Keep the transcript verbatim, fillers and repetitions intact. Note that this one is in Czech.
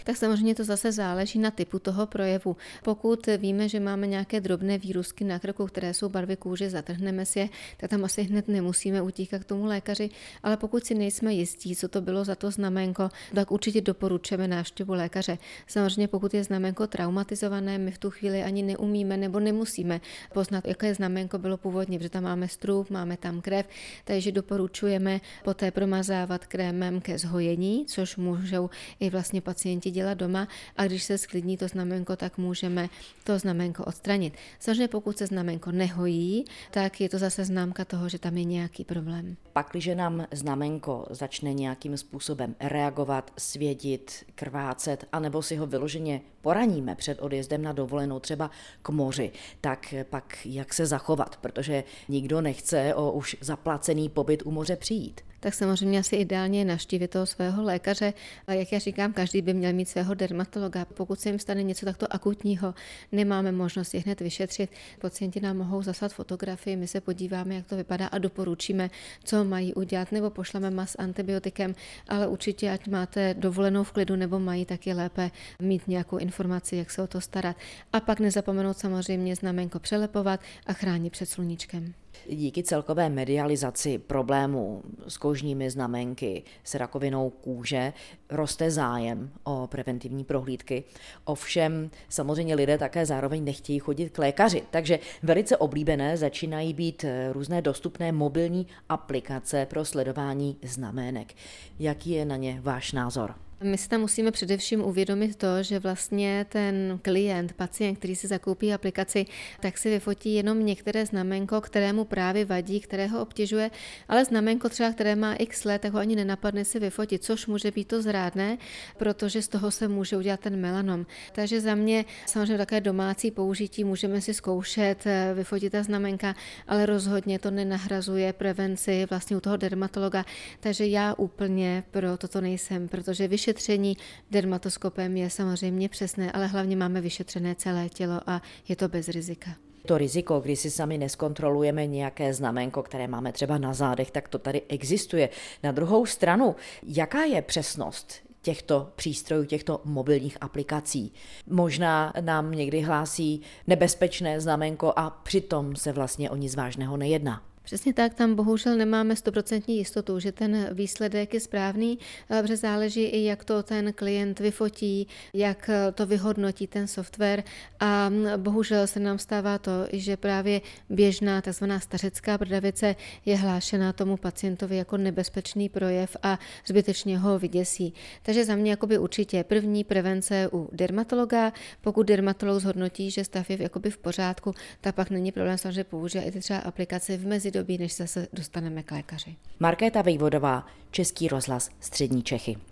Tak samozřejmě to zase záleží na typu toho projevu. Pokud víme, že máme nějaké drobné výrůstky na krku, které jsou barvy kůže, zatrhneme si je, tak tam asi hned nemusíme utíkat k tomu lékaři, ale pokud si nejsme jistí, co to bylo za to znaménko, tak určitě doporučujeme návštěvu lékaře. Samozřejmě pokud je znaménko traumatizované, my v tu chvíli ani neumíme nebo nemusíme poznat, jaké znaménko bylo původně, protože tam máme strův, máme tam krev, takže doporučujeme poté promazávat krémem ke zhojení, což můžou i vlastně pacienti dělat doma, a když se sklidní to znaménko, tak můžeme to znaménko odstranit. Samozřejmě pokud se znaménko nehojí, tak je to zase známka toho, že tam je nějaký problém. Pakliže nám znaménko začne nějakým způsobem reagovat, svědit, krvácet, anebo si ho vyloženě poraníme před odjezdem na dovolenou třeba k moři, tak pak jak se zachovat, protože nikdo nechce o už zaplacený pobyt u moře přijít. Tak samozřejmě asi ideálně je navštívit toho svého lékaře. A jak já říkám, každý by měl mít svého dermatologa. Pokud se jim stane něco takto akutního, nemáme možnost je hned vyšetřit. Pacienti nám mohou zaslat fotografii, my se podíváme, jak to vypadá a doporučíme, co mají udělat, nebo pošleme mas antibiotikem, ale určitě, ať máte dovolenou v klidu, nebo mají, tak je lépe mít nějakou informaci, jak se o to starat. A pak nezapomenout samozřejmě znaménko přelepovat a chránit před sluníčkem. Díky celkové medializaci problémů s kožními znaménky, s rakovinou kůže, roste zájem o preventivní prohlídky. Ovšem samozřejmě lidé také zároveň nechtějí chodit k lékaři, takže velice oblíbené začínají být různé dostupné mobilní aplikace pro sledování znamének. Jaký je na ně váš názor? My si tam musíme především uvědomit to, že vlastně ten klient, pacient, který si zakoupí aplikaci, tak si vyfotí jenom některé znaménko, kterému právě vadí, které ho obtěžuje, ale znaménko třeba, které má x let, tak ho ani nenapadne si vyfotit, což může být to zrádné, protože z toho se může udělat ten melanom. Takže za mě samozřejmě také domácí použití, můžeme si zkoušet vyfotit ta znaménka, ale rozhodně to nenahrazuje prevenci vlastně u toho dermatologa, takže já úplně pro toto nejsem, protože vyšetření dermatoskopem je samozřejmě přesné, ale hlavně máme vyšetřené celé tělo a je to bez rizika. To riziko, když si sami neskontrolujeme nějaké znaménko, které máme třeba na zádech, tak to tady existuje. Na druhou stranu, jaká je přesnost těchto přístrojů, těchto mobilních aplikací? Možná nám někdy hlásí nebezpečné znaménko a přitom se vlastně o nic vážného nejedná. Přesně tak, tam bohužel nemáme stoprocentní jistotu, že ten výsledek je správný, protože záleží i, jak to ten klient vyfotí, jak to vyhodnotí ten software a bohužel se nám stává to, že právě běžná tzv. Stařecká bradavice je hlášena tomu pacientovi jako nebezpečný projev a zbytečně ho vyděsí. Takže za mě jakoby určitě první prevence u dermatologa, pokud dermatolog zhodnotí, že stav je jakoby v pořádku, tak pak není problém samozřejmě použít i třeba aplikaci v mezi dobí, než se dostaneme k lékaři. Markéta Vejvodová, Český rozhlas Střední Čechy.